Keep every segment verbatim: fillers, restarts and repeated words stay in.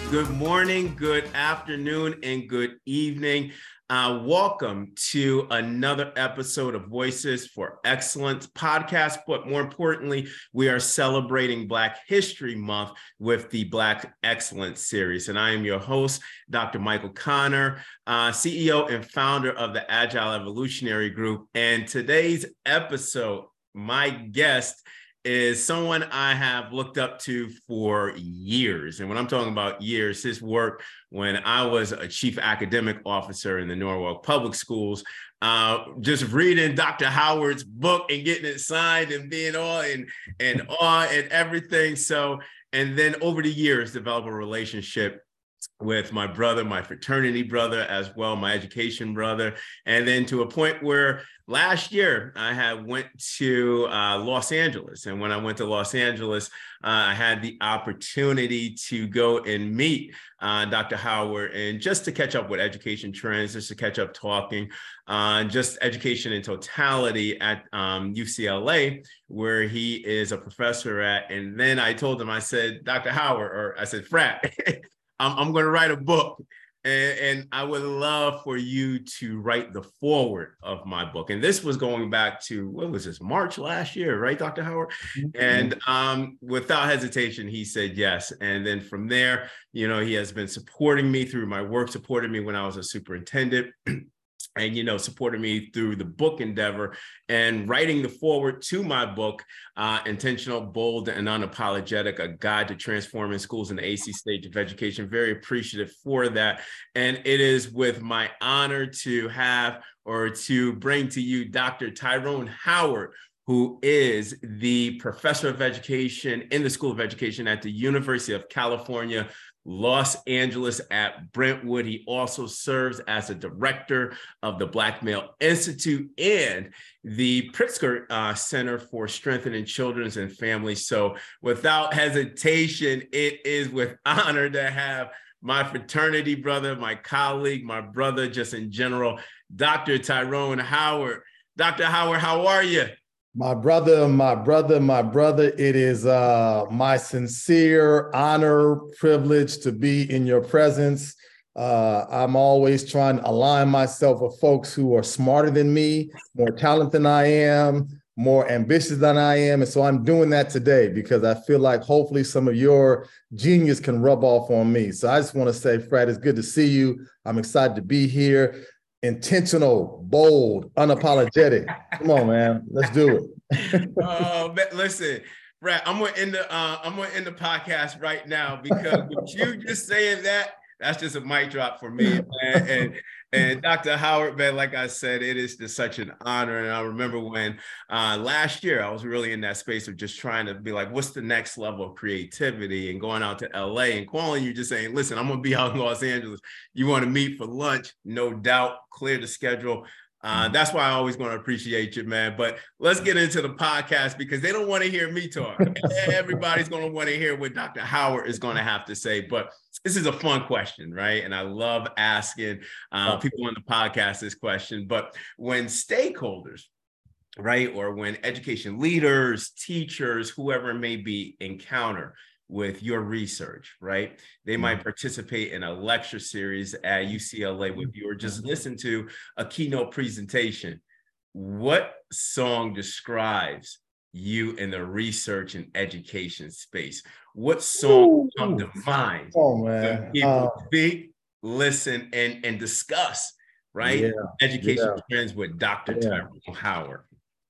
Good morning, good afternoon, and good evening. Uh, welcome to another episode of Voices for Excellence podcast. But more importantly, we are celebrating Black History Month with the Black Excellence series. And I am your host, Doctor Michael Connor, uh, C E O and founder of the Agile Evolutionary Group. And today's episode, my guest is someone I have looked up to for years. And when I'm talking about years, his work when I was a chief academic officer in the Norwalk Public Schools, uh, just reading Doctor Howard's book and getting it signed and being all and, and awe and everything. So, and then over the years, develop a relationship with my brother, my fraternity brother, as well, my education brother. And then to a point where last year I had went to uh, Los Angeles. And when I went to Los Angeles, uh, I had the opportunity to go and meet uh, Doctor Howard and just to catch up with education trends, just to catch up talking, uh, just education in totality at um, U C L A, where he is a professor at. And then I told him, I said, Doctor Howard, or I said, Frat, I'm, I'm going to write a book, and, and I would love for you to write the foreword of my book. And this was going back to, what was this, March last year, right, Doctor Howard? Mm-hmm. And um, without hesitation, he said yes. And then from there, you know, he has been supporting me through my work, supported me when I was a superintendent. And, you know, supported me through the book endeavor and writing the foreword to my book, uh, Intentional, Bold, and Unapologetic, A Guide to Transforming Schools in the A C Stage of Education. Very appreciative for that. And it is with my honor to have or to bring to you Doctor Tyrone Howard, who is the professor of education in the School of Education at the University of California, Los Angeles at Brentwood. He also serves as a director of the Black Male Institute and the Pritzker uh, Center for Strengthening Children's and Families. So without hesitation, it is with honor to have my fraternity brother, my colleague, my brother, just in general, Doctor Tyrone Howard. Doctor Howard, how are you? My brother, my brother, my brother, it is uh, my sincere honor, privilege to be in your presence. Uh, I'm always trying to align myself with folks who are smarter than me, more talented than I am, more ambitious than I am. And so I'm doing that today because I feel like hopefully some of your genius can rub off on me. So I just want to say, Fred, it's good to see you. I'm excited to be here. Intentional, bold, unapologetic. Come on, man. Let's do it. Oh, but listen, Brad, I'm gonna end the uh, I'm gonna end the podcast right now because with you just saying that, that's just a mic drop for me, man. And and Doctor Howard, man, like I said, it is just such an honor. And I remember when uh, last year I was really in that space of just trying to be like, what's the next level of creativity, and going out to L A and calling you, just saying, listen, I'm gonna be out in Los Angeles. You want to meet for lunch? No doubt. Clear the schedule. Uh, that's why I always going to appreciate you, man. But let's get into the podcast because they don't want to hear me talk. Everybody's going to want to hear what Doctor Howard is going to have to say. But this is a fun question, right? And I love asking uh, people on the podcast this question. But when stakeholders, right, or when education leaders, teachers, whoever it may be, encounter with your research, right? They might participate in a lecture series at U C L A with you, or just listen to a keynote presentation. What song describes you in the research and education space? What song comes to mind? Oh, man. People Uh, speak, listen, and, and discuss, right? Yeah, Education yeah. trends with Doctor Yeah. Tyrone Howard.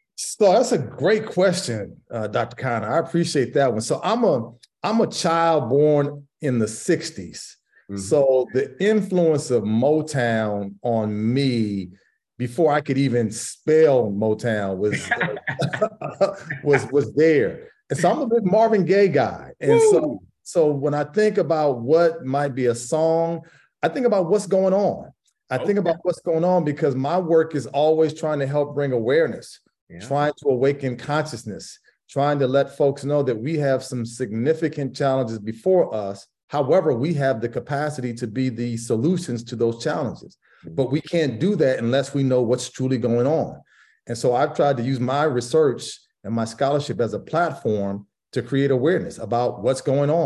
So that's a great question, uh, Doctor Connor. I appreciate that one. So I'm a I'm a child born in the sixties. Mm-hmm. So the influence of Motown on me before I could even spell Motown was was was there. And so I'm a big Marvin Gaye guy. And Woo! so so when I think about what might be a song, I think about what's going on. I okay. think about what's going on because my work is always trying to help bring awareness, yeah. trying to awaken consciousness, trying to let folks know that we have some significant challenges before us. However, we have the capacity to be the solutions to those challenges. But we can't do that unless we know what's truly going on. And so I've tried to use my research and my scholarship as a platform to create awareness about what's going on.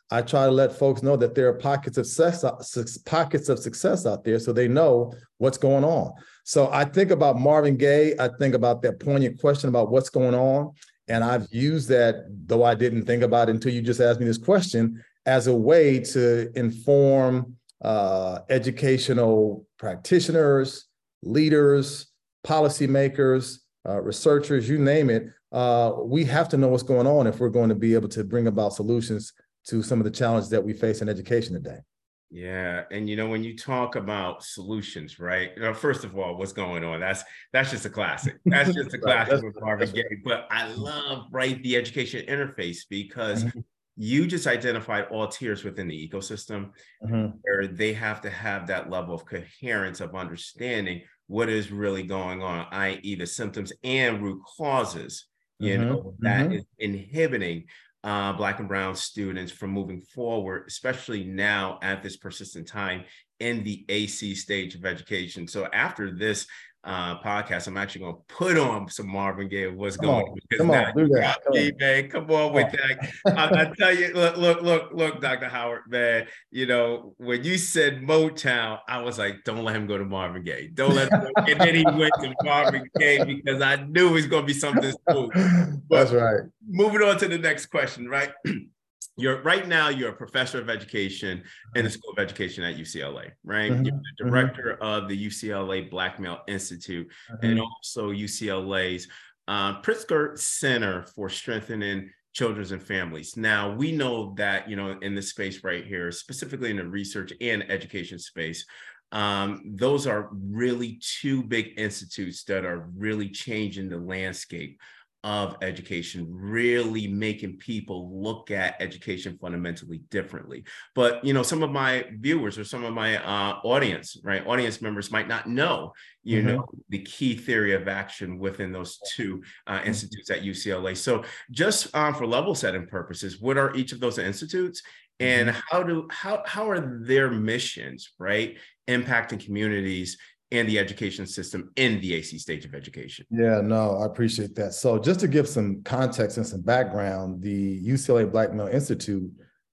I try to let folks know that there are pockets of success, pockets of success out there so they know what's going on. So I think about Marvin Gaye. I think about that poignant question about what's going on. And I've used that, though I didn't think about it until you just asked me this question, as a way to inform uh, educational practitioners, leaders, policymakers, uh, researchers, you name it. Uh, we have to know what's going on if we're going to be able to bring about solutions to some of the challenges that we face in education today. Yeah. And, you know, when you talk about solutions, right? You know, first of all, what's going on? That's that's just a classic. That's just a classic with Marvin Gaye. But I love, right, the education interface, because mm-hmm. you just identified all tiers within the ecosystem mm-hmm. where they have to have that level of coherence of understanding what is really going on, that is the symptoms and root causes, you mm-hmm. know, that mm-hmm. is inhibiting Uh, Black and Brown students from moving forward, especially now at this persistent time in the A C stage of education. So after this uh, podcast, I'm actually going to put on some Marvin Gaye of what's come going on, on. Come on, do that. Come me, on. Man, come on with come that. I, I tell you, look, look, look, look, Doctor Howard, man, you know, when you said Motown, I was like, don't let him go to Marvin Gaye. Don't let him go. And then he went to Marvin Gaye because I knew it was going to be something smooth. That's right. Moving on to the next question, right? You're right now, you're a professor of education in the School of Education at U C L A, right? Mm-hmm. You're the director mm-hmm. of the U C L A Black Male Institute mm-hmm. and also U C L A's uh, Pritzker Center for Strengthening Children and Families. Now, we know that, you know, in this space right here, specifically in the research and education space, um, those are really two big institutes that are really changing the landscape of education, really making people look at education fundamentally differently. But, you know, some of my viewers or some of my uh, audience, right, audience members might not know, you mm-hmm. know, the key theory of action within those two uh, institutes at U C L A. So just um, for level setting purposes, what are each of those institutes and mm-hmm. how do, how, how are their missions, right, impacting communities and the education system in the A C stage of education? Yeah, no, I appreciate that. So just to give some context and some background, the U C L A Black Male Institute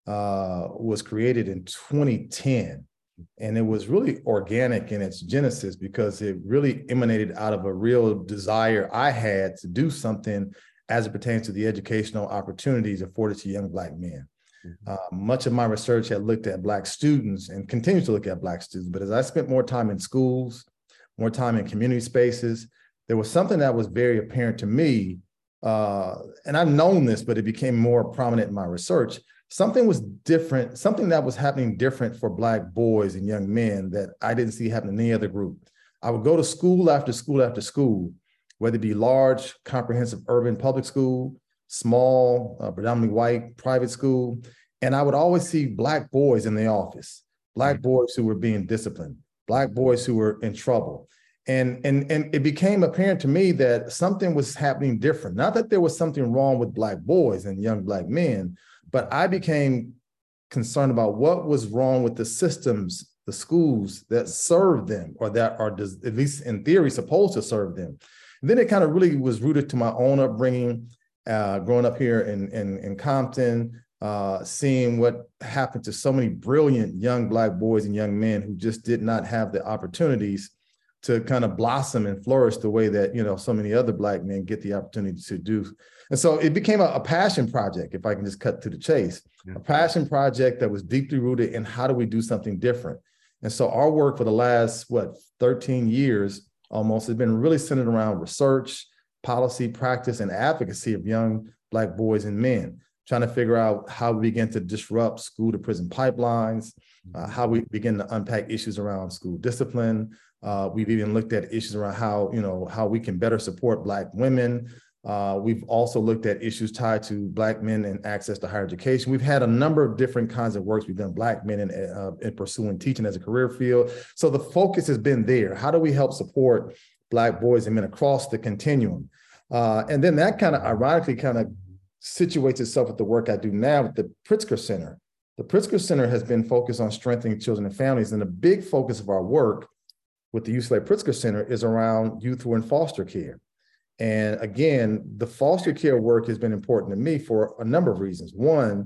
uh, was created in twenty ten, and it was really organic in its genesis because it really emanated out of a real desire I had to do something as it pertains to the educational opportunities afforded to young Black men. Uh, much of my research had looked at Black students and continues to look at Black students, but as I spent more time in schools, more time in community spaces, there was something that was very apparent to me, uh, and I've known this, but it became more prominent in my research. Something was different, something that was happening different for Black boys and young men that I didn't see happen in any other group. I would go to school after school after school, whether it be large, comprehensive urban public school, small, uh, predominantly white private school. And I would always see Black boys in the office, Black mm-hmm. boys who were being disciplined, Black boys who were in trouble. And, and, and it became apparent to me that something was happening different. Not that there was something wrong with Black boys and young Black men, but I became concerned about what was wrong with the systems, the schools that serve them, or that are, at least in theory, supposed to serve them. And then it kind of really was rooted to my own upbringing, Uh, growing up here in, in, in Compton, uh, seeing what happened to so many brilliant young Black boys and young men who just did not have the opportunities to kind of blossom and flourish the way that, you know, so many other Black men get the opportunity to do. And so it became a, a passion project, if I can just cut to the chase, yeah. a passion project that was deeply rooted in how do we do something different. And so our work for the last, what, thirteen years almost has been really centered around research, policy, practice, and advocacy of young Black boys and men, trying to figure out how we begin to disrupt school to prison pipelines, uh, how we begin to unpack issues around school discipline. Uh, we've even looked at issues around how, you know, how we can better support Black women. Uh, we've also looked at issues tied to Black men and access to higher education. We've had a number of different kinds of works. We've done Black men in, uh, in pursuing teaching as a career field. So the focus has been there. How do we help support Black boys and men across the continuum? Uh, and then that kind of ironically kind of situates itself with the work I do now with the Pritzker Center. The Pritzker Center has been focused on strengthening children and families. And the big focus of our work with the U C L A Pritzker Center is around youth who are in foster care. And again, the foster care work has been important to me for a number of reasons. One,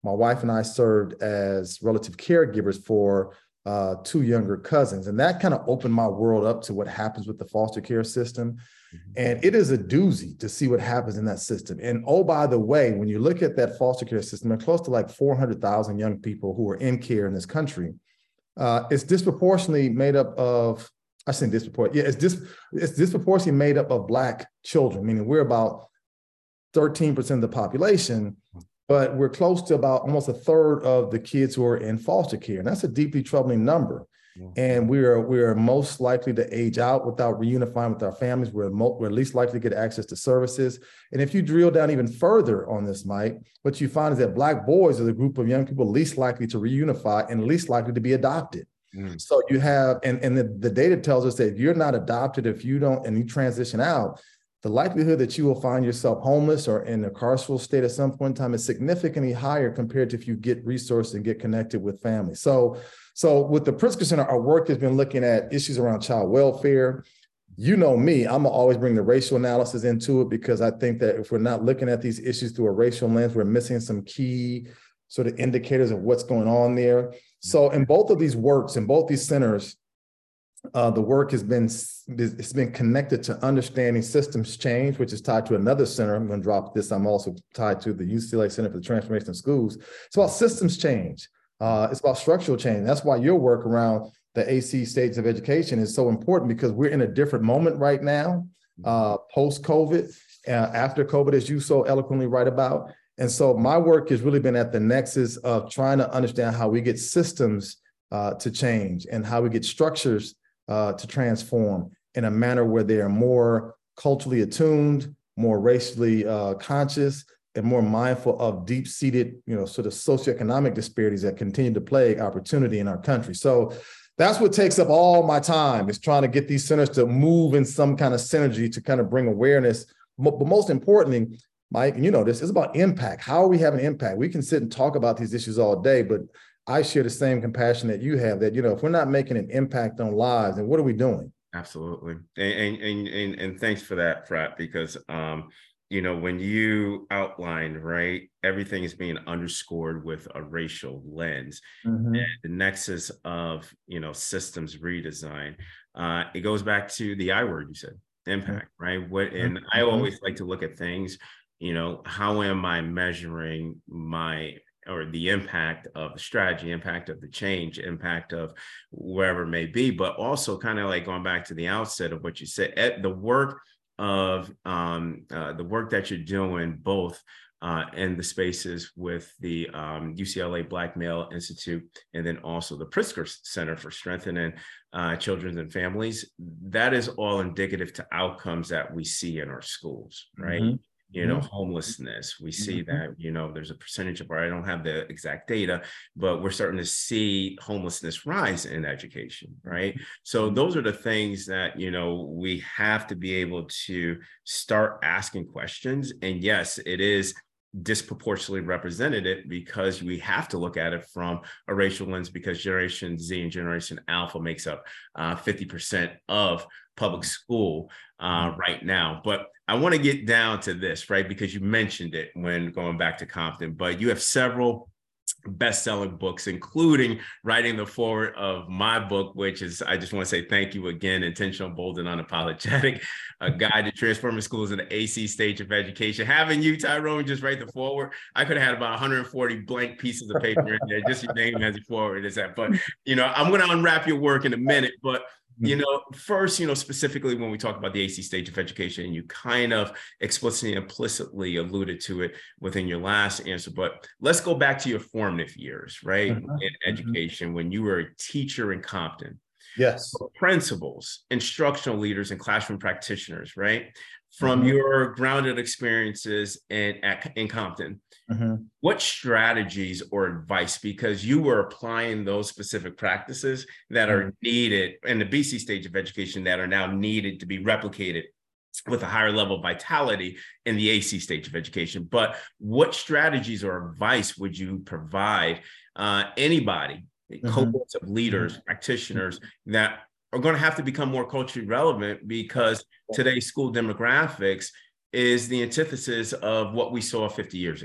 my wife and I served as relative caregivers for uh, two younger cousins. And that kind of opened my world up to what happens with the foster care system. Mm-hmm. And it is a doozy to see what happens in that system. And oh, by the way, when you look at that foster care system, there are close to like four hundred thousand young people who are in care in this country. Uh, it's disproportionately made up of, I say disproportionately, yeah, it's, dis, it's disproportionately made up of Black children, meaning we're about thirteen percent of the population, but we're close to about almost a third of the kids who are in foster care. And that's a deeply troubling number. Yeah. And we are, we are most likely to age out without reunifying with our families. We're, mo- we're least likely to get access to services. And if you drill down even further on this, Mike, what you find is that Black boys are the group of young people least likely to reunify and least likely to be adopted. Mm. So you have, and, and the, the data tells us that if you're not adopted, if you don't, and you transition out, the likelihood that you will find yourself homeless or in a carceral state at some point in time is significantly higher compared to if you get resourced and get connected with family. So, so with the Pritzker Center, our work has been looking at issues around child welfare. You know me, I'm gonna always bring the racial analysis into it because I think that if we're not looking at these issues through a racial lens, we're missing some key sort of indicators of what's going on there. So in both of these works, in both these centers, Uh, the work has been, it's been connected to understanding systems change, which is tied to another center. I'm going to drop this. I'm also tied to the U C L A Center for the Transformation of Schools. It's about systems change. Uh, it's about structural change. That's why your work around the A C stages of education is so important, because we're in a different moment right now, uh, post-COVID, uh, after COVID, as you so eloquently write about. And so my work has really been at the nexus of trying to understand how we get systems uh, to change and how we get structures Uh, to transform in a manner where they are more culturally attuned, more racially uh, conscious, and more mindful of deep-seated, you know, sort of socioeconomic disparities that continue to plague opportunity in our country. So that's what takes up all my time, is trying to get these centers to move in some kind of synergy to kind of bring awareness. But most importantly, Mike, and you know this, it's about impact. How are we having impact? We can sit and talk about these issues all day, but I share the same compassion that you have, that, you know, if we're not making an impact on lives, then what are we doing? Absolutely. And and and, and thanks for that, Frat, because, um, you know, when you outlined, right, everything is being underscored with a racial lens, mm-hmm. and the nexus of, you know, systems redesign. Uh, it goes back to the I word you said, impact, mm-hmm. right? What, and mm-hmm. I always like to look at things, you know, how am I measuring my or the impact of the strategy, impact of the change, impact of wherever it may be, but also kind of like going back to the outset of what you said, at the work of um, uh, the work that you're doing, both uh, in the spaces with the um, U C L A Black Male Institute, and then also the Pritzker Center for Strengthening uh, Children and Families. That is all indicative to outcomes that we see in our schools, right? Mm-hmm. You know, homelessness, we see mm-hmm. that, you know, there's a percentage of, I don't have the exact data, but we're starting to see homelessness rise in education, right? So those are the things that, you know, we have to be able to start asking questions. And yes, it is disproportionately represented because we have to look at it from a racial lens, because Generation Z and Generation Alpha makes up uh, fifty percent of public school uh, right now. But I want to get down to this, right? Because you mentioned it when going back to Compton, but you have several best-selling books, including writing the foreword of my book, which is, I just want to say thank you again, Intentional, Bold, and Unapologetic, a guide to transforming schools in the A C stage of education. Having you, Tyrone, just write the foreword, I could have had about one hundred forty blank pieces of paper in there, just your name as your foreword is that. But, you know, I'm going to unwrap your work in a minute, but you know, first, you know, specifically when we talk about the A C stage of education, you kind of explicitly, implicitly alluded to it within your last answer, but let's go back to your formative years, right? Mm-hmm. In education, when you were a teacher in Compton. Yes. So principals, instructional leaders, and classroom practitioners, right? From mm-hmm. your grounded experiences in, at, in Compton, mm-hmm. what strategies or advice, because you were applying those specific practices that are mm-hmm. needed in the B C stage of education that are now needed to be replicated with a higher level of vitality in the A C stage of education. But what strategies or advice would you provide uh, anybody, mm-hmm. cohorts of leaders, mm-hmm. practitioners that are going to have to become more culturally relevant, because today's school demographics is the antithesis of what we saw fifty years ago?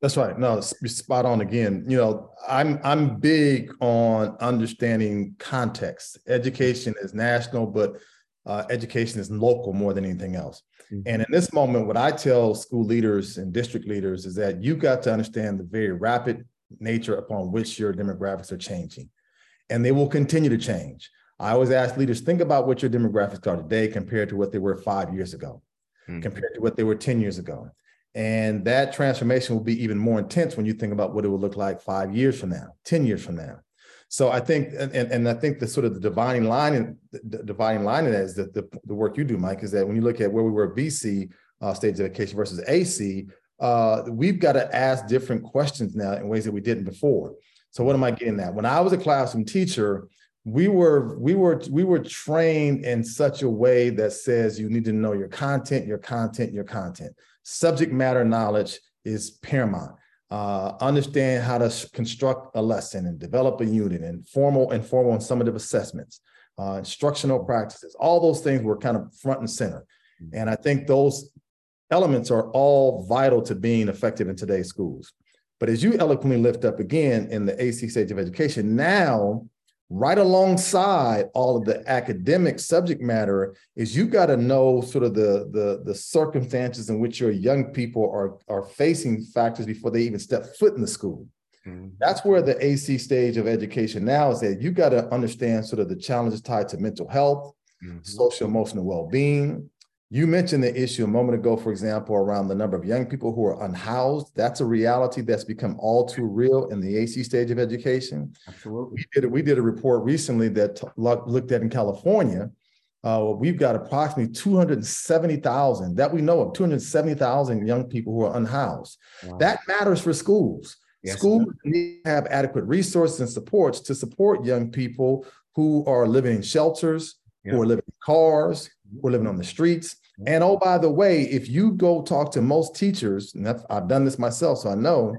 That's right. No, you're spot on again. You know, I'm I'm big on understanding context. Education is national, but uh, education is local more than anything else. Mm-hmm. And in this moment, what I tell school leaders and district leaders is that you've got to understand the very rapid nature upon which your demographics are changing, and they will continue to change. I always ask leaders, think about what your demographics are today compared to what they were five years ago, mm-hmm. compared to what they were ten years ago. And that transformation will be even more intense when you think about what it will look like five years from now, ten years from now. So I think, and, and I think the sort of the dividing line, and the dividing line in that is that the, the work you do, Mike, is that when you look at where we were B C uh, stage of education versus A C, uh, we've got to ask different questions now in ways that we didn't before. So what am I getting at? When I was a classroom teacher, we were we were we were trained in such a way that says you need to know your content, your content, your content. Subject matter knowledge is paramount. Uh, understand how to construct a lesson and develop a unit, and formal and formal and summative assessments, uh, instructional practices. All those things were kind of front and center. And I think those elements are all vital to being effective in today's schools. But as you eloquently lift up again in the A C stage of education, now, right alongside all of the academic subject matter, is you got to know sort of the, the, the circumstances in which your young people are, are facing factors before they even step foot in the school. Mm-hmm. That's where the A C stage of education now is that you got to understand sort of the challenges tied to mental health, mm-hmm. social emotional well-being. You mentioned the issue a moment ago, for example, around the number of young people who are unhoused. That's a reality that's become all too real in the A C stage of education. Absolutely. We did a, we did a report recently that t- looked at in California. Uh, we've got approximately two hundred seventy thousand that we know of, two hundred seventy thousand young people who are unhoused. Wow. That matters for schools. Yes, schools need to have adequate resources and supports to support young people who are living in shelters, yep. who are living in cars, who are living on the streets. And oh, by the way, if you go talk to most teachers, and I've done this myself, so I know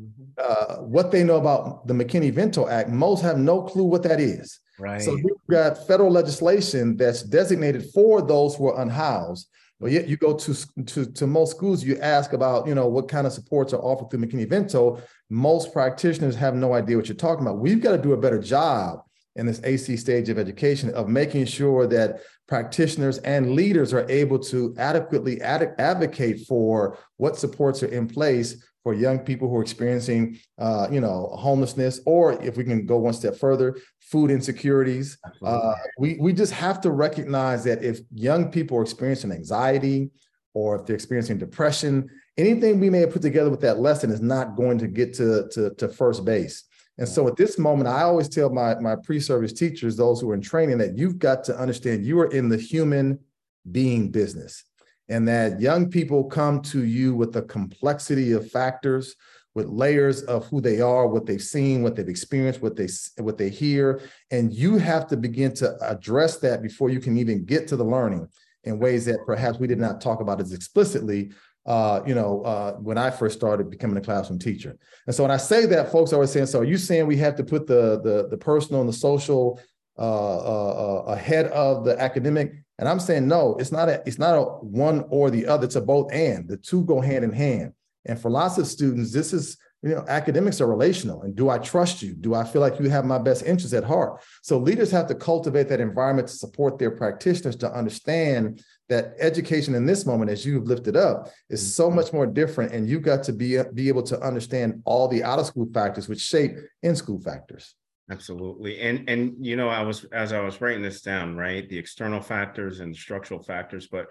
uh, what they know about the McKinney-Vento Act, most have no clue what that is. Right. So you've got federal legislation that's designated for those who are unhoused, but yet you go to, to, to most schools, you ask about, you know, what kind of supports are offered through McKinney-Vento. Most practitioners have no idea what you're talking about. We've got to do a better job in this A C stage of education of making sure that practitioners and leaders are able to adequately ad- advocate for what supports are in place for young people who are experiencing, uh, you know, homelessness, or if we can go one step further, food insecurities. Uh, we, we just have to recognize that if young people are experiencing anxiety, or if they're experiencing depression, anything we may have put together with that lesson is not going to get to, to, to first base. And so at this moment, I always tell my, my pre-service teachers, those who are in training, that you've got to understand you are in the human being business, and that young people come to you with a complexity of factors, with layers of who they are, what they've seen, what they've experienced, what they, what they hear. And you have to begin to address that before you can even get to the learning in ways that perhaps we did not talk about as explicitly Uh, you know, uh, when I first started becoming a classroom teacher. And so when I say that, folks are always saying, so are you saying we have to put the, the, the personal and the social uh, uh, uh, ahead of the academic? And I'm saying, no, it's not a, it's not a one or the other, it's a both and. The two go hand in hand. And for lots of students, this is, you know, academics are relational. And do I trust you? Do I feel like you have my best interests at heart? So leaders have to cultivate that environment to support their practitioners to understand that education in this moment, as you've lifted up, is so much more different. And you've got to be, be able to understand all the out-of-school factors which shape in-school factors. Absolutely. And, and, you know, I was, as I was writing this down, right, the external factors and structural factors, but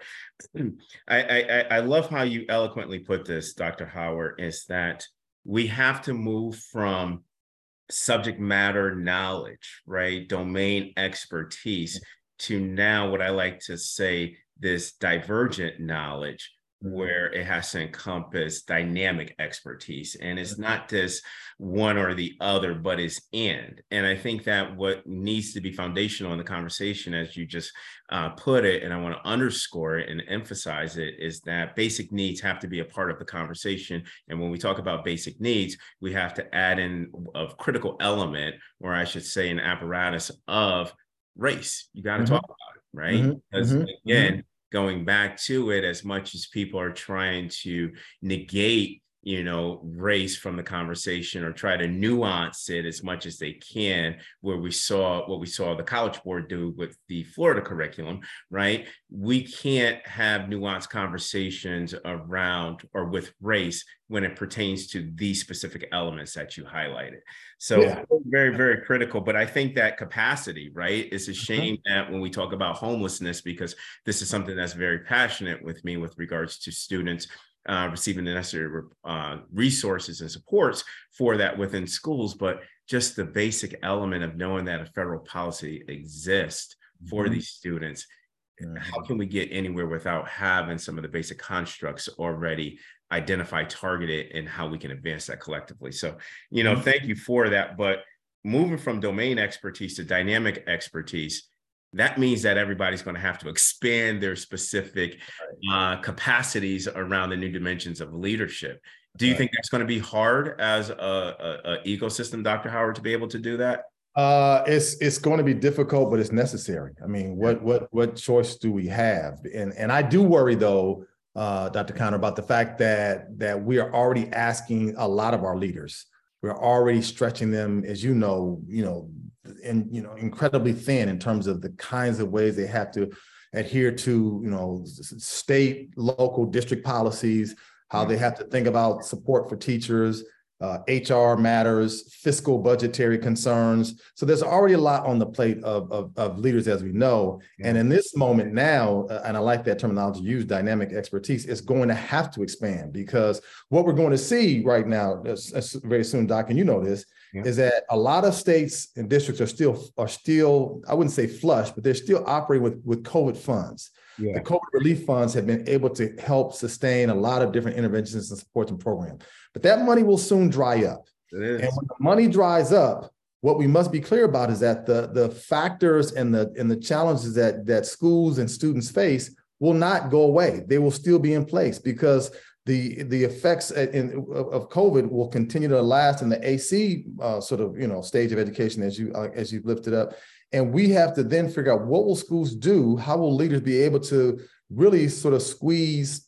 I, I, I love how you eloquently put this, Doctor Howard, is that we have to move from subject matter knowledge, right, domain expertise, to now what I like to say, this divergent knowledge, where it has to encompass dynamic expertise. And it's not just one or the other, but it's and. And I think that what needs to be foundational in the conversation, as you just uh, put it, and I want to underscore it and emphasize it, is that basic needs have to be a part of the conversation. And when we talk about basic needs, we have to add in a critical element, or I should say an apparatus of race. You got to mm-hmm. talk about it, right? Mm-hmm. Because mm-hmm. again, mm-hmm. going back to it, as much as people are trying to negate you know, race from the conversation or try to nuance it as much as they can, where we saw what we saw the College Board do with the Florida curriculum, right? We can't have nuanced conversations around or with race when it pertains to these specific elements that you highlighted. So yeah. very, very critical. But I think that capacity, right? It's a shame mm-hmm. that when we talk about homelessness, because this is something that's very passionate with me with regards to students uh, receiving the necessary uh, resources and supports for that within schools, but just the basic element of knowing that a federal policy exists for mm-hmm. these students. Mm-hmm. How can we get anywhere without having some of the basic constructs already identified, targeted, and how we can advance that collectively? So, you know, mm-hmm. thank you for that. But moving from domain expertise to dynamic expertise, that means that everybody's going to have to expand their specific uh, capacities around the new dimensions of leadership. Do you right. think that's going to be hard as a, a, a ecosystem, Doctor Howard, to be able to do that? Uh, it's it's going to be difficult, but it's necessary. I mean, what what what choice do we have? And and I do worry though, uh, Doctor Conner, about the fact that that we are already asking a lot of our leaders. We're already stretching them, as you know, you know, and you know, incredibly thin in terms of the kinds of ways they have to adhere to, you know, state, local, district policies, how they have to think about support for teachers, uh, H R matters, fiscal budgetary concerns. So there's already a lot on the plate of, of, of leaders, as we know. And in this moment now, uh, and I like that terminology used, dynamic expertise, is going to have to expand, because what we're going to see right now, uh, very soon, Doc, and you know this, yeah. is that a lot of states and districts are still, are still, I wouldn't say flush, but they're still operating with, with COVID funds. Yeah. The COVID relief funds have been able to help sustain a lot of different interventions and supports and programs. But that money will soon dry up. It is. And when the money dries up, what we must be clear about is that the, the factors and the, and the challenges that, that schools and students face will not go away. They will still be in place, because the, the effects in, of COVID will continue to last in the A C uh, sort of, you know, stage of education, as you uh, as you've lifted up. And we have to then figure out, what will schools do? How will leaders be able to really sort of squeeze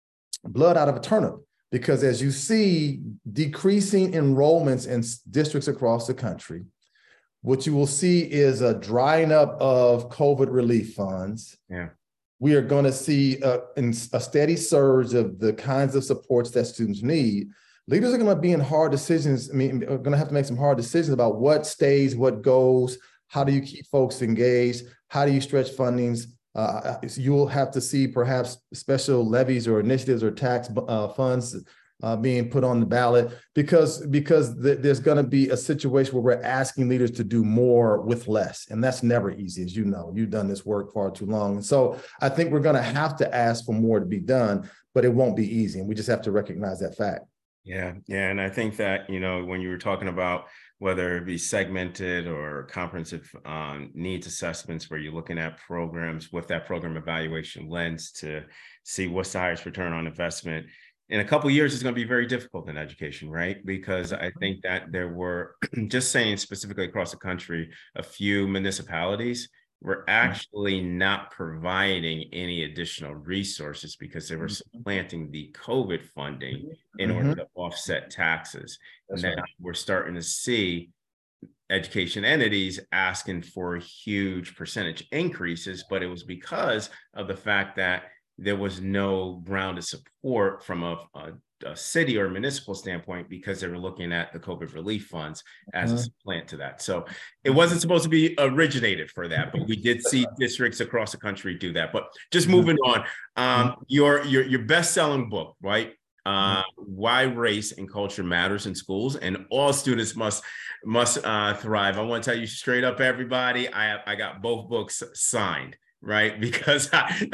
blood out of a turnip? Because as you see decreasing enrollments in districts across the country, what you will see is a drying up of COVID relief funds. Yeah. We are going to see a, a steady surge of the kinds of supports that students need. Leaders are going to be in hard decisions. I mean, are going to have to make some hard decisions about what stays, what goes. How do you keep folks engaged? How do you stretch fundings? Uh, you'll have to see perhaps special levies or initiatives or tax uh, funds uh, being put on the ballot, because, because th there's going to be a situation where we're asking leaders to do more with less. And that's never easy, as you know. You've done this work far too long. And so I think we're going to have to ask for more to be done, but it won't be easy. And we just have to recognize that fact. Yeah, yeah. And I think that, you know, when you were talking about whether it be segmented or comprehensive um, needs assessments, where you're looking at programs with that program evaluation lens to see what's the highest return on investment. In a couple of years, it's going to be very difficult in education, right? Because I think that there were, just saying specifically across the country, a few municipalities were actually not providing any additional resources because they were supplanting the COVID funding in mm-hmm. order to offset taxes. That's and now right. we're starting to see education entities asking for huge percentage increases, but it was because of the fact that there was no grounded support from a, a, a city or municipal standpoint, because they were looking at the COVID relief funds as uh-huh. a supplant to that. So it wasn't supposed to be originated for that, but we did see districts across the country do that. But just moving on, um, your, your, your best-selling book, right? Uh, Why Race and Culture Matters in Schools, and All Students Must Must uh, Thrive. I want to tell you straight up, everybody, I, I got both books signed. Right, because I,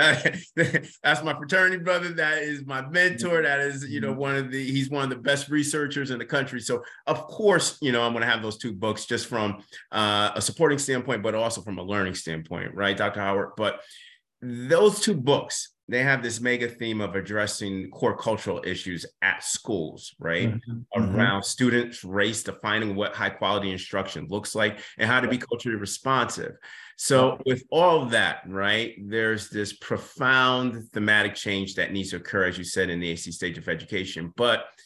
that's my fraternity brother. That is my mentor. That is, you know, one of the, he's one of the best researchers in the country. So of course, you know, I'm going to have those two books just from uh, a supporting standpoint, but also from a learning standpoint. Right, Doctor Howard. But those two books, they have this mega theme of addressing core cultural issues at schools, right? Mm-hmm. Around mm-hmm. students' race, defining what high quality instruction looks like, and how to be culturally responsive. So with all of that, right, there's this profound thematic change that needs to occur, as you said, in the A C stage of education. But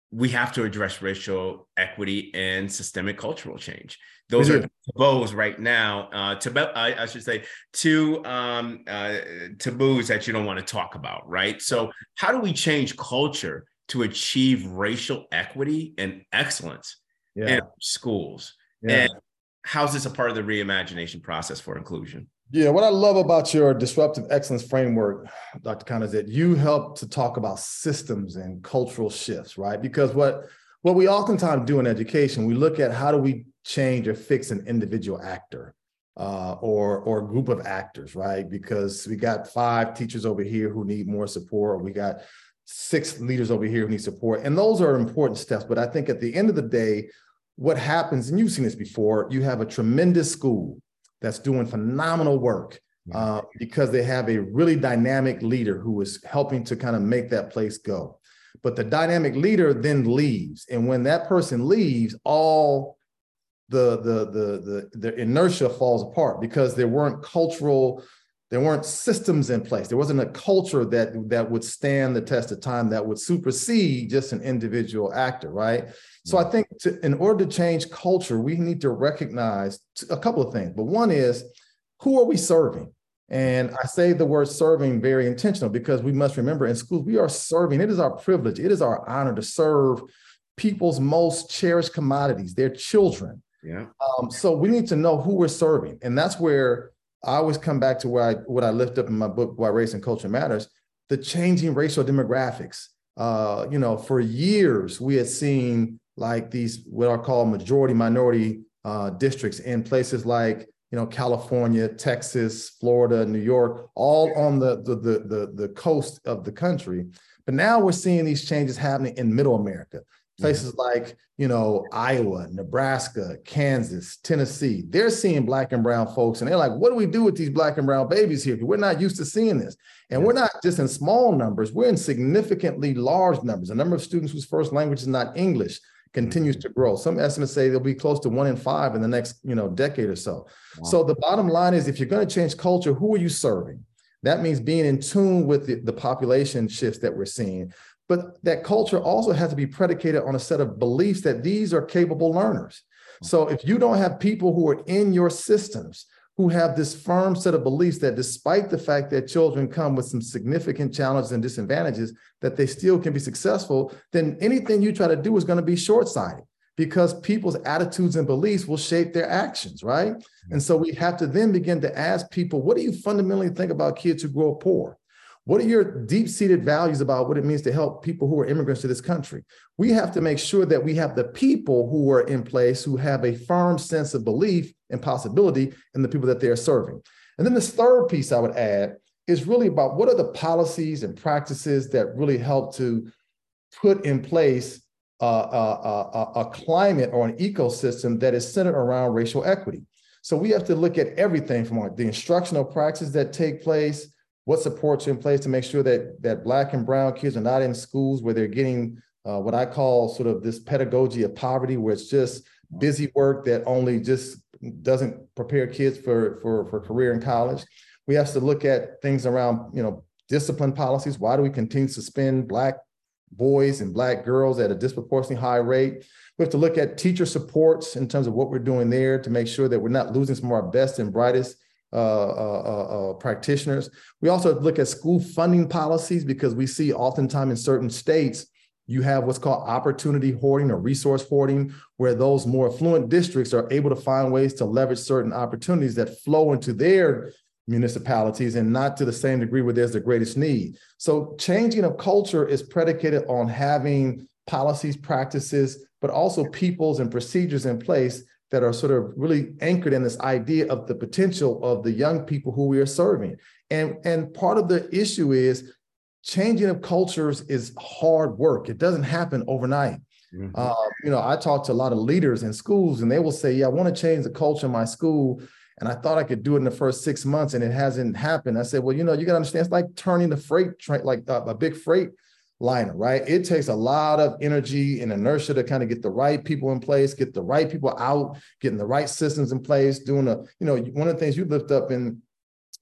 we have to address racial equity and systemic cultural change. Those are taboos right now, uh, tab- I, I should say, two um, uh, taboos that you don't want to talk about, right? So how do we change culture to achieve racial equity and excellence yeah. in schools? Yeah. And how's this a part of the reimagination process for inclusion? Yeah, what I love about your disruptive excellence framework, Doctor Khan, is that you help to talk about systems and cultural shifts, right? Because what, what we oftentimes do in education, we look at how do we change or fix an individual actor uh, or, or a group of actors, right? Because we got five teachers over here who need more support, or we got six leaders over here who need support. And those are important steps. But I think at the end of the day, what happens, and you've seen this before, you have a tremendous school that's doing phenomenal work uh, because they have a really dynamic leader who is helping to kind of make that place go. But the dynamic leader then leaves. And when that person leaves, all the, the, the, the, the inertia falls apart because there weren't cultural, there weren't systems in place. There wasn't a culture that, that would stand the test of time, that would supersede just an individual actor, right? So I think to, in order to change culture, we need to recognize a couple of things. But one is, who are we serving? And I say the word serving very intentional because we must remember in schools, we are serving. It is our privilege. It is our honor to serve people's most cherished commodities, their children. Yeah. Um, so we need to know who we're serving. And that's where I always come back to where I, what I lift up in my book, Why Race and Culture Matters, the changing racial demographics. Uh, you know, for years, we had seen like these, what are called majority minority uh, districts in places like, you know, California, Texas, Florida, New York, all on the, the, the, the, the coast of the country. But now we're seeing these changes happening in middle America, places mm-hmm. like, you know, Iowa, Nebraska, Kansas, Tennessee. They're seeing Black and brown folks and they're like, what do we do with these Black and brown babies here? We're not used to seeing this. And yeah. we're not just in small numbers, we're in significantly large numbers. The number of students whose first language is not English continues to grow. Some estimates say they'll be close to one in five in the next, you know, decade or so. Wow. So the bottom line is, if you're going to change culture, who are you serving? That means being in tune with the, the population shifts that we're seeing. But that culture also has to be predicated on a set of beliefs that these are capable learners. So if you don't have people who are in your systems who have this firm set of beliefs that despite the fact that children come with some significant challenges and disadvantages, that they still can be successful, then anything you try to do is going to be short-sighted because people's attitudes and beliefs will shape their actions, right? And so we have to then begin to ask people, what do you fundamentally think about kids who grow up poor? What are your deep-seated values about what it means to help people who are immigrants to this country? We have to make sure that we have the people who are in place who have a firm sense of belief and possibility in the people that they're serving. And then this third piece I would add is really about what are the policies and practices that really help to put in place a, a, a, a climate or an ecosystem that is centered around racial equity. So we have to look at everything from the instructional practices that take place, what supports are in place to make sure that, that Black and brown kids are not in schools where they're getting uh, what I call sort of this pedagogy of poverty, where it's just busy work that only just doesn't prepare kids for, for, for career in college. We have to look at things around, you know, discipline policies. Why do we continue to suspend Black boys and Black girls at a disproportionately high rate? We have to look at teacher supports in terms of what we're doing there to make sure that we're not losing some of our best and brightest Uh, uh, uh, uh, practitioners. We also look at school funding policies because we see oftentimes in certain states, you have what's called opportunity hoarding or resource hoarding, where those more affluent districts are able to find ways to leverage certain opportunities that flow into their municipalities and not to the same degree where there's the greatest need. So changing of culture is predicated on having policies, practices, but also peoples and procedures in place that are sort of really anchored in this idea of the potential of the young people who we are serving. And, and part of the issue is changing of cultures is hard work. It doesn't happen overnight. Mm-hmm. Uh, you know, I talk to a lot of leaders in schools and they will say, yeah, I want to change the culture in my school. And I thought I could do it in the first six months and it hasn't happened. I said, well, you know, you got to understand, it's like turning the freight train, like a, a big freight liner, right? It takes a lot of energy and inertia to kind of get the right people in place, get the right people out, getting the right systems in place, doing a, you know, one of the things you lift up in,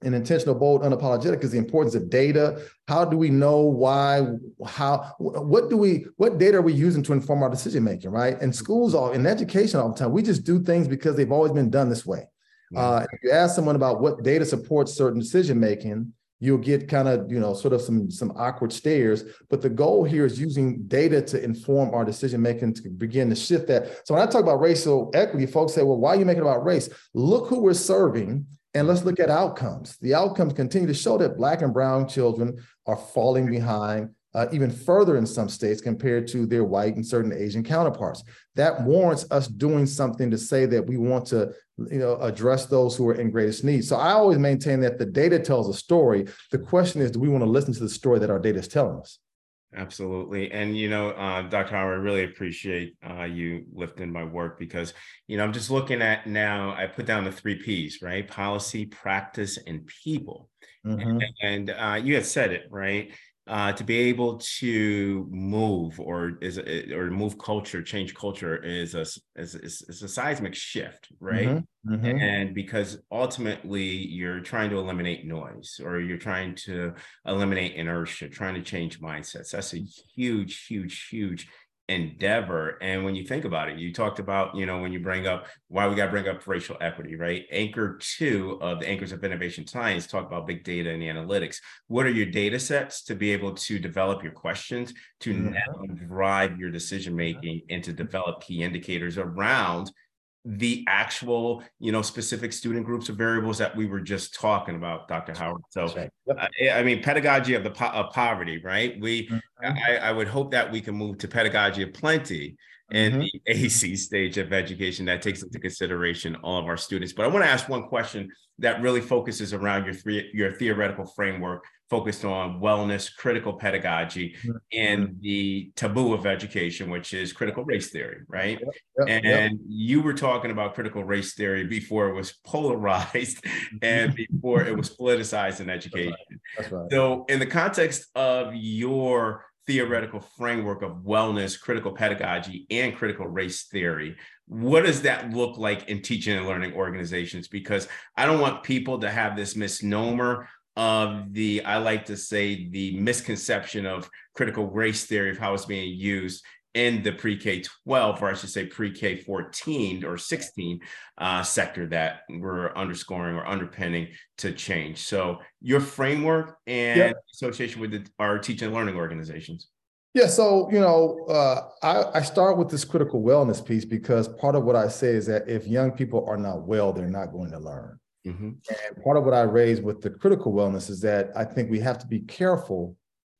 and intentional, bold, unapologetic is the importance of data. How do we know why, how, what do we, what data are we using to inform our decision-making, right? In schools, all in education all the time, we just do things because they've always been done this way. Yeah. Uh, if you ask someone about what data supports certain decision-making, you'll get kind of, you know, sort of some, some awkward stares. But the goal here is using data to inform our decision-making to begin to shift that. So when I talk about racial equity, folks say, well, why are you making it about race? Look who we're serving. And let's look at outcomes. The outcomes continue to show that Black and brown children are falling behind uh, even further in some states compared to their white and certain Asian counterparts. That warrants us doing something to say that we want to, you know, address those who are in greatest need. So I always maintain that the data tells a story. The question is, do we want to listen to the story that our data is telling us? Absolutely. And, you know, uh, Doctor Howard, I really appreciate uh, you lifting my work because, you know, I'm just looking at now, I put down the three Ps, right? Policy, practice, and people. Mm-hmm. And, and uh, you had said it, right? Uh, to be able to move or is or move culture, change culture is a is, is, is a seismic shift, right? Mm-hmm. Mm-hmm. And because ultimately you're trying to eliminate noise or you're trying to eliminate inertia, trying to change mindsets. That's a huge, huge, huge endeavor. And when you think about it, you talked about, you know, when you bring up why we got to bring up racial equity, right? Anchor two of the Anchors of Innovation Science talk about big data and analytics. What are your data sets to be able to develop your questions, to mm-hmm. now drive your decision making and to develop key indicators around the actual, you know, specific student groups or variables that we were just talking about, Doctor Howard. So, right. Yep. uh, I mean, pedagogy of the po- of poverty, right? We, mm-hmm. I, I would hope that we can move to pedagogy of plenty in mm-hmm. the A C stage of education that takes into consideration all of our students. But I want to ask one question that really focuses around your three, your theoretical framework focused on wellness, critical pedagogy, mm-hmm. and the taboo of education, which is critical race theory, right? Yep, yep, and yep. you were talking about critical race theory before it was polarized and before it was politicized in education. That's right. That's right. So in the context of your theoretical framework of wellness, critical pedagogy, and critical race theory, what does that look like in teaching and learning organizations? Because I don't want people to have this misnomer of the, I like to say, the misconception of critical race theory of how it's being used in the pre-K twelve, or I should say pre-K fourteen or sixteen uh, sector that we're underscoring or underpinning to change. So your framework and yep. association with the, our teaching and learning organizations. Yeah, so, you know, uh, I, I start with this critical wellness piece because part of what I say is that if young people are not well, they're not going to learn. Mm-hmm. And part of what I raise with the critical wellness is that I think we have to be careful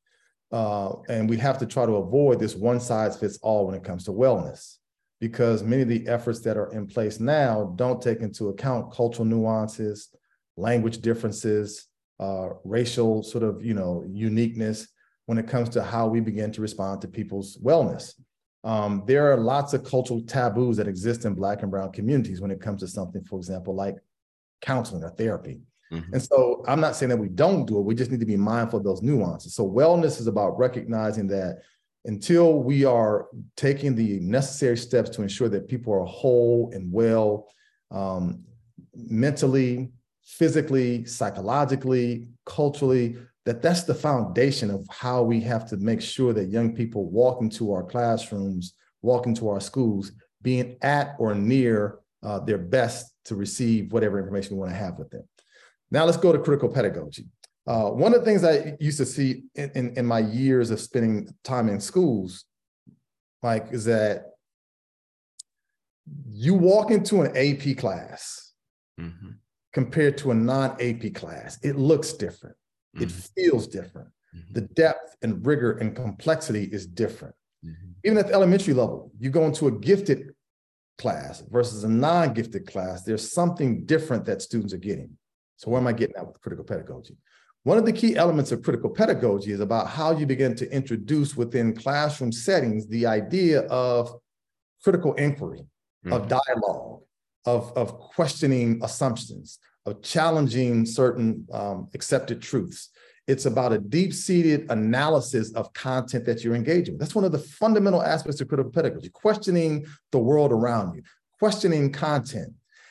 uh, and we have to try to avoid this one size fits all when it comes to wellness, because many of the efforts that are in place now don't take into account cultural nuances, language differences, uh, racial sort of, you know, uniqueness when it comes to how we begin to respond to people's wellness. Um, there are lots of cultural taboos that exist in Black and brown communities when it comes to something, for example, like counseling or therapy. Mm-hmm. And so I'm not saying that we don't do it, we just need to be mindful of those nuances. So wellness is about recognizing that until we are taking the necessary steps to ensure that people are whole and well, um, mentally, physically, psychologically, culturally, that that's the foundation of how we have to make sure that young people walk into our classrooms, walk into our schools, being at or near uh, their best to receive whatever information we want to have with them. Now let's go to critical pedagogy. Uh, one of the things I used to see in, in, in my years of spending time in schools, Mike, is that you walk into an A P class mm-hmm. compared to a non-A P class, it looks different. Mm-hmm. It feels different. Mm-hmm. The depth and rigor and complexity is different. Mm-hmm. Even at the elementary level, you go into a gifted class versus a non-gifted class, there's something different that students are getting. So where am I getting at with critical pedagogy? One of the key elements of critical pedagogy is about how you begin to introduce within classroom settings the idea of critical inquiry, mm-hmm. of dialogue, of, of questioning assumptions, of challenging certain um, accepted truths. It's about a deep-seated analysis of content that you're engaging with. That's one of the fundamental aspects of critical pedagogy, questioning the world around you, questioning content.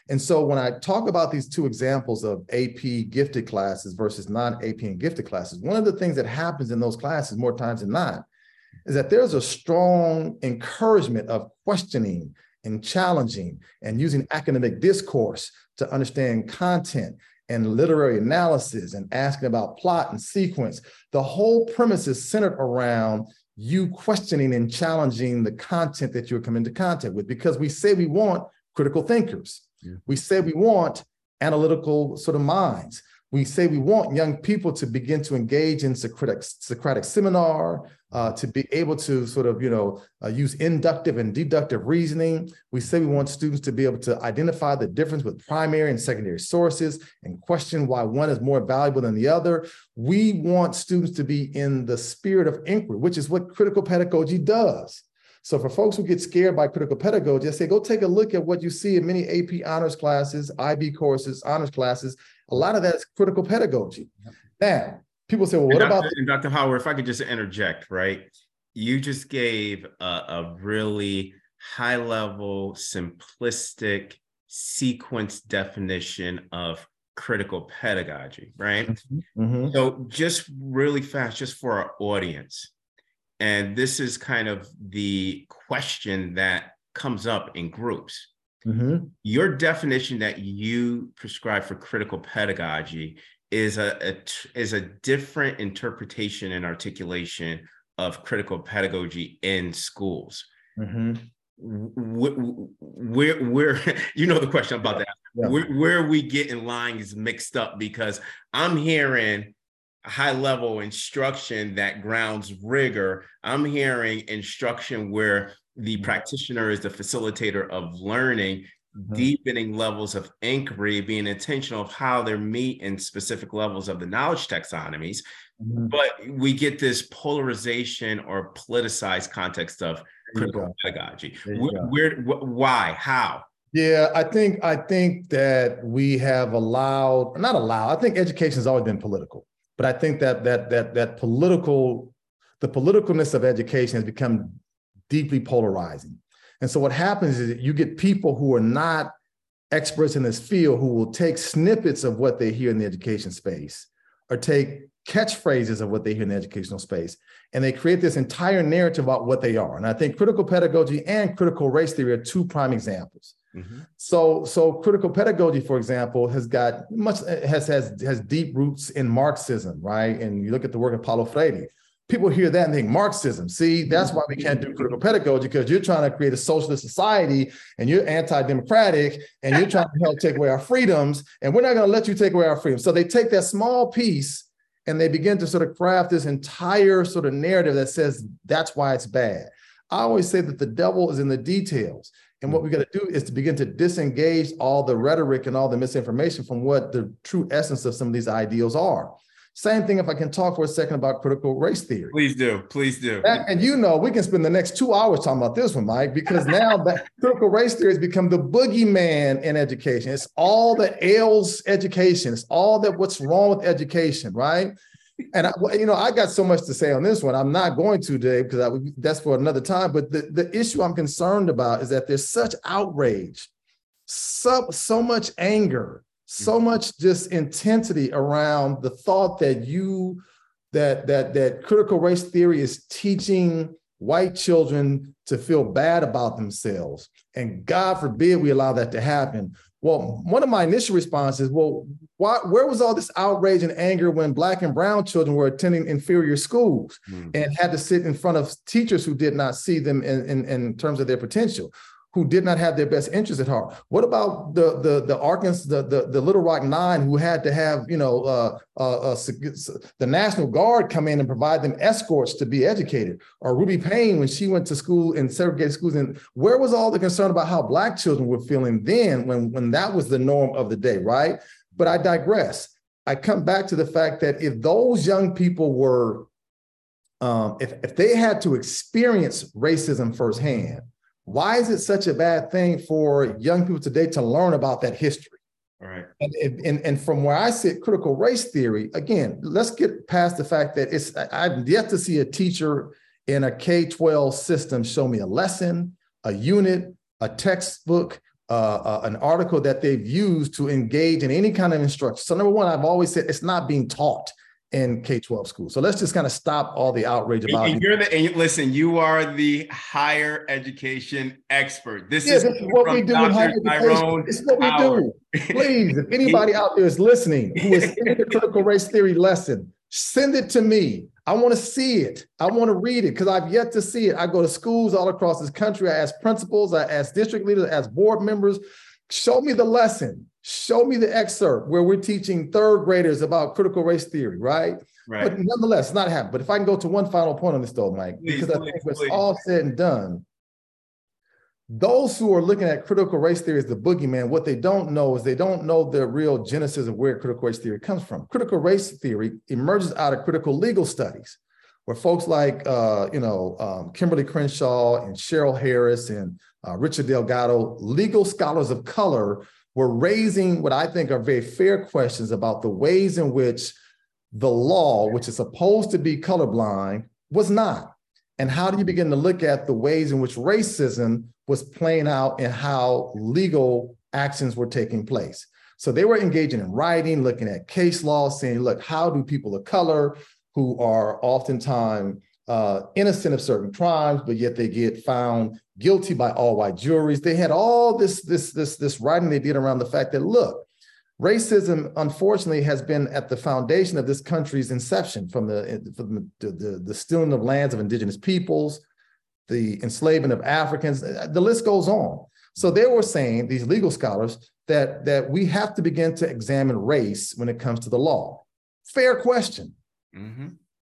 And so when I talk about these two examples of A P gifted classes versus non-A P and gifted classes, one of the things that happens in those classes more times than not is that there's a strong encouragement of questioning and challenging and using academic discourse to understand content and literary analysis and asking about plot and sequence. The whole premise is centered around you questioning and challenging the content that you're coming into contact with, because we say we want critical thinkers. Yeah. We say we want analytical sort of minds. We say we want young people to begin to engage in Socratic, Socratic seminar, uh, to be able to sort of, you know, uh, use inductive and deductive reasoning. We say we want students to be able to identify the difference with primary and secondary sources and question why one is more valuable than the other. We want students to be in the spirit of inquiry, which is what critical pedagogy does. So for folks who get scared by critical pedagogy, I say, go take a look at what you see in many A P honors classes, I B courses, honors classes. A lot of that is critical pedagogy. Now, people say, well, what and about- Doctor And Doctor Howard, if I could just interject, right? You just gave a, a really high level, simplistic sequence definition of critical pedagogy, right? Mm-hmm. Mm-hmm. So just really fast, just for our audience, and this is kind of the question that comes up in groups. Mm-hmm. Your definition that you prescribe for critical pedagogy is a, a is a different interpretation and articulation of critical pedagogy in schools. Mm-hmm. Where, where, you know the question about that. Yeah. Where, where we get in line is mixed up, because I'm hearing high level instruction that grounds rigor. I'm hearing instruction where the practitioner is the facilitator of learning, mm-hmm. deepening levels of inquiry, being intentional of how they meet in specific levels of the knowledge taxonomies. Mm-hmm. But we get this polarization or politicized context of critical pedagogy. Where, where, why, how? Yeah, I think I think that we have allowed, not allowed, I think education has always been political. But I think that that that that political, the politicalness of education has become deeply polarizing. And so what happens is that you get people who are not experts in this field who will take snippets of what they hear in the education space, or take catchphrases of what they hear in the educational space, and they create this entire narrative about what they are. And I think critical pedagogy and critical race theory are two prime examples. Mm-hmm. So, so critical pedagogy, for example, has got much has has has deep roots in Marxism, right? And you look at the work of Paulo Freire. People hear that and think Marxism. See, that's why we can't do critical pedagogy, because you're trying to create a socialist society and you're anti-democratic and you're trying to help take away our freedoms, and we're not going to let you take away our freedoms. So they take that small piece and they begin to sort of craft this entire sort of narrative that says that's why it's bad. I always say that the devil is in the details. And what we got to do is to begin to disengage all the rhetoric and all the misinformation from what the true essence of some of these ideals are. Same thing if I can talk for a second about critical race theory. Please do, please do. That, and you know, we can spend the next two hours talking about this one, Mike, because now that critical race theory has become the boogeyman in education. It's all that ails education. It's all that what's wrong with education, right? And, I, you know, I got so much to say on this one. I'm not going to today because I, that's for another time. But the, the issue I'm concerned about is that there's such outrage, so, so much anger, so much just intensity around the thought that you, that, that, that critical race theory is teaching white children to feel bad about themselves. And God forbid we allow that to happen. Well, one of my initial responses, well, why, where was all this outrage and anger when Black and brown children were attending inferior schools mm. and had to sit in front of teachers who did not see them in, in, in terms of their potential, who did not have their best interests at heart? What about the the the Arkansas, the, the, the Little Rock Nine, who had to have, you know, uh, uh, uh, the National Guard come in and provide them escorts to be educated? Or Ruby Payne, when she went to school in segregated schools, and where was all the concern about how Black children were feeling then when, when that was the norm of the day, right? But I digress. I come back to the fact that if those young people were, um, if, if they had to experience racism firsthand, why is it such a bad thing for young people today to learn about that history? All right. And, and, and from where I sit, critical race theory, again, let's get past the fact that it's, I've yet to see a teacher in a K twelve system show me a lesson, a unit, a textbook, uh, uh, an article that they've used to engage in any kind of instruction. So number one, I've always said it's not being taught in K twelve schools. So let's just kind of stop all the outrage about and you're the and listen, you are the higher education expert. This yeah, is, this is what we do in higher education. This is what we do. Please, if anybody out there is listening who is in the critical race theory lesson, send it to me. I want to see it. I want to read it because I've yet to see it. I go to schools all across this country. I ask principals, I ask district leaders, I ask board members, show me the lesson. Show me the excerpt where we're teaching third graders about critical race theory, right? Right. But nonetheless, it's not happening. But if I can go to one final point on this though, Mike, please, because I please, think when it's all said and done, those who are looking at critical race theory as the boogeyman, what they don't know is they don't know the real genesis of where critical race theory comes from. Critical race theory emerges out of critical legal studies, where folks like, uh, you know, um, Kimberly Crenshaw and Cheryl Harris and uh, Richard Delgado, legal scholars of color, were raising what I think are very fair questions about the ways in which the law, which is supposed to be colorblind, was not. And how do you begin to look at the ways in which racism was playing out and how legal actions were taking place? So they were engaging in writing, looking at case law, saying, look, how do people of color who are oftentimes uh, innocent of certain crimes, but yet they get found guilty by all white juries? They had all this, this, this, this writing they did around the fact that, look, racism, unfortunately, has been at the foundation of this country's inception, from the, from the, the, the stealing of lands of indigenous peoples, the enslavement of Africans, the list goes on. So they were saying, these legal scholars, that, that we have to begin to examine race when it comes to the law. Fair question. Mm-hmm.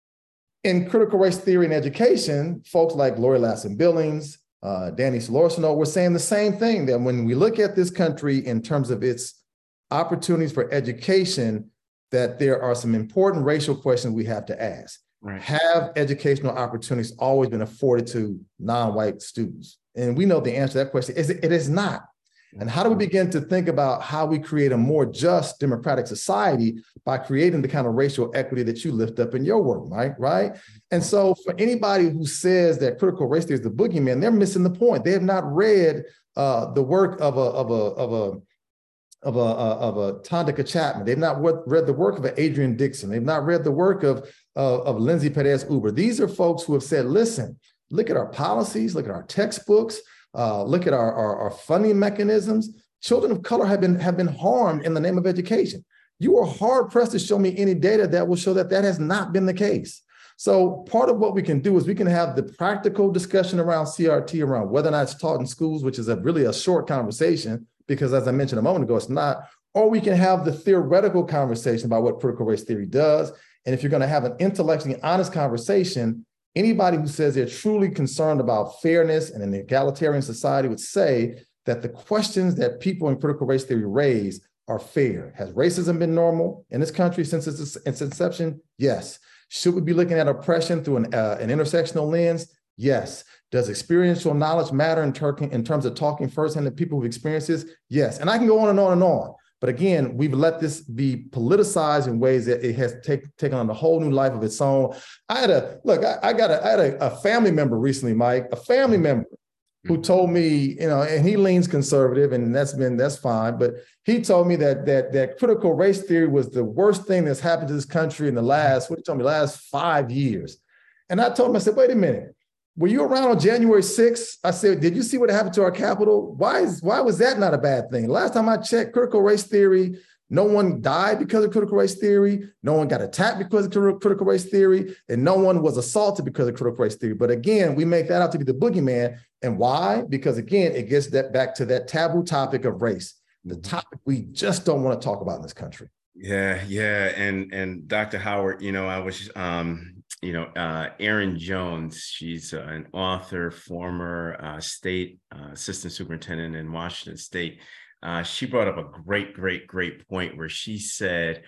In critical race theory and education, folks like Lori Lassen Billings, uh, Danny Solorzano were saying the same thing, that when we look at this country in terms of its opportunities for education, that there are some important racial questions we have to ask. Right. Have educational opportunities always been afforded to non-white students? And we know the answer to that question is it is not. And how do we begin to think about how we create a more just democratic society by creating the kind of racial equity that you lift up in your work, right? Right. And so for anybody who says that critical race theory is the boogeyman, they're missing the point. They have not read uh, the work of a, of a, of a, of a, of a Tandika Chapman. They've not read the work of an Adrian Dixon. They've not read the work of, uh, of Lindsay Perez Uber. These are folks who have said, listen, look at our policies, look at our textbooks, uh, look at our, our, our funding mechanisms. Children of color have been, have been harmed in the name of education. You are hard pressed to show me any data that will show that that has not been the case. So part of what we can do is we can have the practical discussion around C R T, around whether or not it's taught in schools, which is a really a short conversation, because as I mentioned a moment ago, it's not, or we can have the theoretical conversation about what critical race theory does. And if you're going to have an intellectually honest conversation, anybody who says they're truly concerned about fairness and an egalitarian society would say that the questions that people in critical race theory raise are fair. Has racism been normal in this country since its, its inception? Yes. Should we be looking at oppression through an, uh, an intersectional lens? Yes. Does experiential knowledge matter in, ter- in terms of talking firsthand to people who've experienced this? Yes. And I can go on and on and on. But again, we've let this be politicized in ways that it has take, taken on a whole new life of its own. I had a, look, I, I got a, I had a, a family member recently, Mike, a family member who told me, you know, and he leans conservative, and that's been, that's fine. But he told me that that that critical race theory was the worst thing that's happened to this country in the last, what did he tell me, last five years. And I told him, I said, wait a minute. Were you around on January sixth? I said, did you see what happened to our Capitol? Why is why was that not a bad thing? Last time I checked, critical race theory, no one died because of critical race theory. No one got attacked because of critical race theory. And no one was assaulted because of critical race theory. But again, we make that out to be the boogeyman. And why? Because again, it gets that back to that taboo topic of race, the topic we just don't want to talk about in this country. Yeah, yeah. And and Doctor Howard, you know, I was um you know, uh, Erin Jones, she's uh, an author, former uh, state uh, assistant superintendent in Washington State. Uh, she brought up a great, great, great point where she said,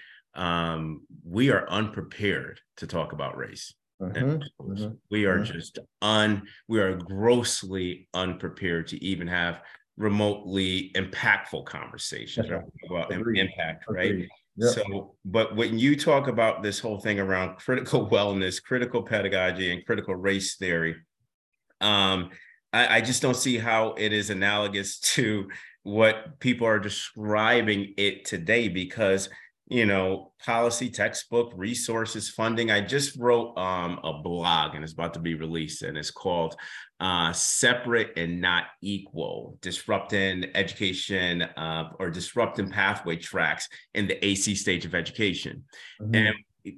um, we are unprepared to talk about race. Mm-hmm, mm-hmm, we are mm-hmm. just un, we are grossly unprepared to even have remotely impactful conversations right? about Agreed. impact, right? Agreed. Yep. So, but when you talk about this whole thing around critical wellness, critical pedagogy, and critical race theory, um, I, I just don't see how it is analogous to what people are describing it today, because, you know, policy, textbook, resources, funding. I just wrote um, a blog, and it's about to be released, and it's called uh, Separate and Not Equal, Disrupting Education uh, or Disrupting Pathway Tracks in the A C Stage of Education. Mm-hmm. And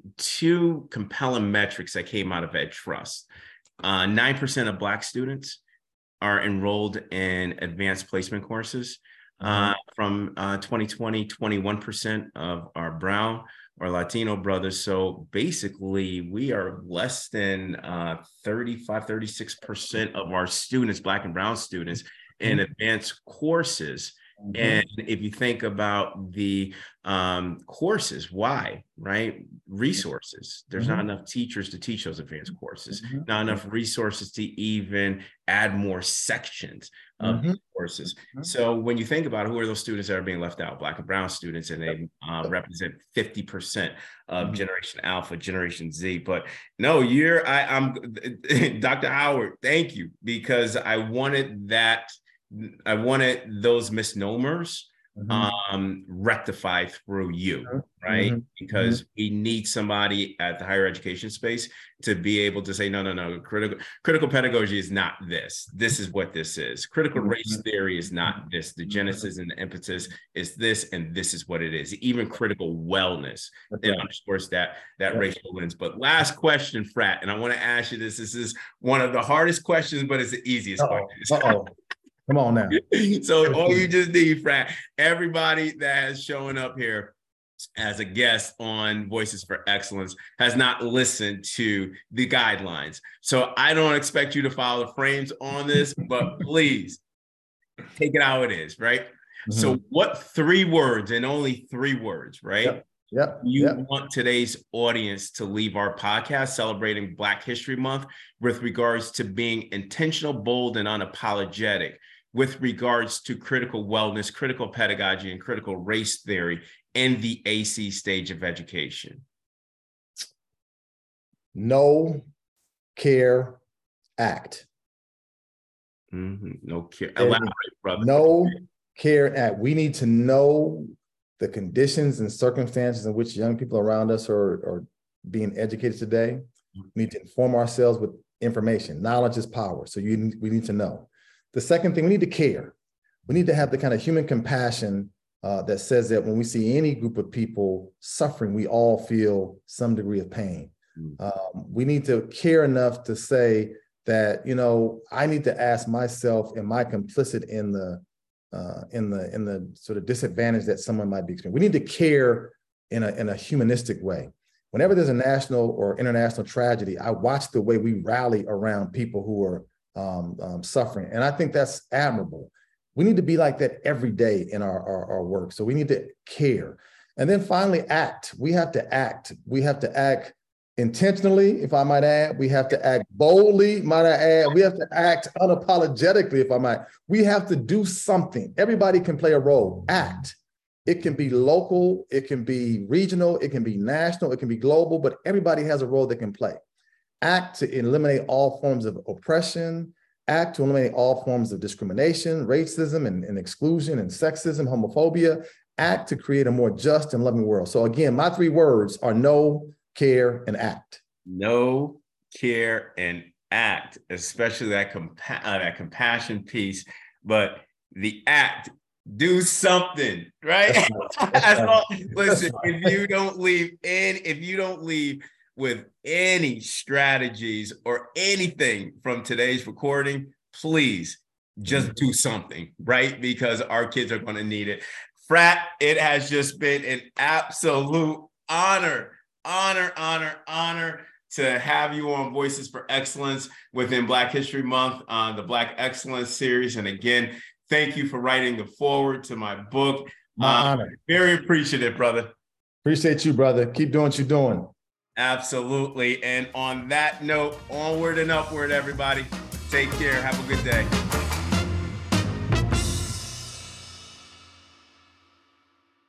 two compelling metrics that came out of EdTrust. Uh, nine percent of Black students are enrolled in advanced placement courses. Uh, from uh, twenty twenty, twenty-one percent of our Brown or Latino brothers. So basically, we are less than uh, thirty-five, thirty-six percent of our students, Black and Brown students, in mm-hmm. advanced courses. Mm-hmm. And if you think about the um, courses, why, right? Resources. There's mm-hmm. not enough teachers to teach those advanced courses, mm-hmm. not enough resources to even add more sections of mm-hmm. courses. Mm-hmm. So when you think about who are those students that are being left out, Black and Brown students, and they uh, represent fifty percent of mm-hmm. Generation Alpha, Generation Z. But no, you're, I, I'm, Doctor Howard, thank you, because I wanted that I wanted those misnomers mm-hmm. um, rectified through you, right? Mm-hmm. Because mm-hmm. we need somebody at the higher education space to be able to say, no, no, no, critical critical pedagogy is not this. This is what this is. Critical mm-hmm. race theory is not this. The genesis and the impetus is this, and this is what it is. Even critical wellness, it underscores that, that yeah. racial lens. But last question, Frat, and I want to ask you this. This is one of the hardest questions, but it's the easiest Uh-oh. question. Uh-oh. Come on now. So all you just need, Frat, everybody that has shown up here as a guest on Voices for Excellence has not listened to the guidelines. So I don't expect you to follow the frames on this, but please take it how it is, right? Mm-hmm. So what three words, and only three words, right? Yep. Yep. You yep. want today's audience to leave our podcast celebrating Black History Month with regards to being intentional, bold, and unapologetic with regards to critical wellness, critical pedagogy, and critical race theory in the A C stage of education? Know, care, act. Mm-hmm. No care. Elaborate, brother. Know, care, act. We need to know the conditions and circumstances in which young people around us are, are being educated today. We need to inform ourselves with information. Knowledge is power. So you, we need to know. The second thing, we need to care. We need to have the kind of human compassion uh, that says that when we see any group of people suffering, we all feel some degree of pain. Mm. Um, we need to care enough to say that, you know, I need to ask myself, am I complicit in the uh, in the in the sort of disadvantage that someone might be experiencing? We need to care in a in a humanistic way. Whenever there's a national or international tragedy, I watch the way we rally around people who are Um, um, suffering. And I think that's admirable. We need to be like that every day in our, our, our work. So we need to care. And then finally, act. We have to act. We have to act intentionally, if I might add. We have to act boldly, might I add. We have to act unapologetically, if I might. We have to do something. Everybody can play a role. Act. It can be local, it can be regional, it can be national, it can be global, but everybody has a role they can play. Act to eliminate all forms of oppression, act to eliminate all forms of discrimination, racism and, and exclusion and sexism, homophobia, act to create a more just and loving world. So again, my three words are know, care, and act. Know, care, and act, especially that, compa- uh, that compassion piece, but the act, do something, right? That's right. That's all, listen, right. if you don't leave in, if you don't leave with any strategies or anything from today's recording, please just do something, right? Because our kids are going to need it. Frat, it has just been an absolute honor, honor, honor, honor to have you on Voices for Excellence within Black History Month, uh, the Black Excellence series. And again, thank you for writing the foreword to my book. My uh, honor. Very appreciative, brother. Appreciate you, brother. Keep doing what you're doing. Absolutely. And on that note, onward and upward, everybody. Take care. Have a good day.